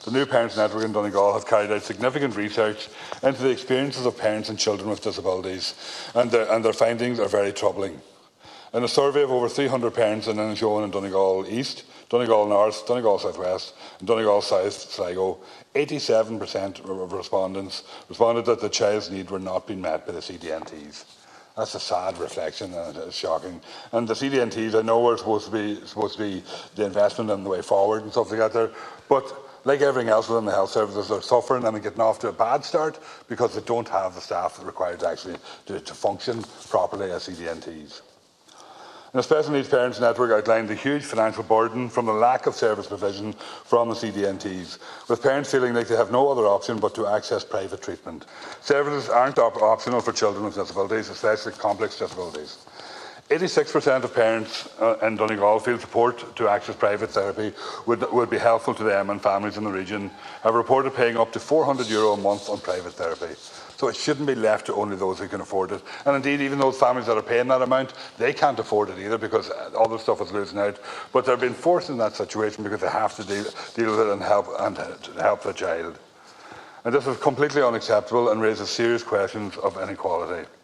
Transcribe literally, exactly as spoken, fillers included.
The New Parents Network in Donegal have carried out significant research into the experiences of parents and children with disabilities, and their, and their findings are very troubling. In a survey of over three hundred parents in Inishowen and Donegal East, Donegal North, Donegal South West and Donegal South, Sligo, eighty-seven percent of respondents responded that the child's needs were not being met by the C D N Ts. That's a sad reflection, and it's shocking. And the C D N Ts, I know, are supposed to be supposed to be the investment and the way forward and stuff like that there, but like everything else within the health services, they're suffering and they're getting off to a bad start because they don't have the staff required to actually to, to function properly as C D N Ts. And the Special Needs Parents Network outlined the huge financial burden from the lack of service provision from the C D N Ts, with parents feeling like they have no other option but to access private treatment. Services aren't op optional for children with disabilities, especially complex disabilities. eighty-six percent of parents uh, in Donegal feel support to access private therapy would, would be helpful to them and families in the region, have reported paying up to four hundred euro a month on private therapy. So it shouldn't be left to only those who can afford it. And indeed, even those families that are paying that amount, they can't afford it either because other stuff is losing out. But they're being forced in that situation because they have to deal, deal with it and help, and help the child. And this is completely unacceptable and raises serious questions of inequality.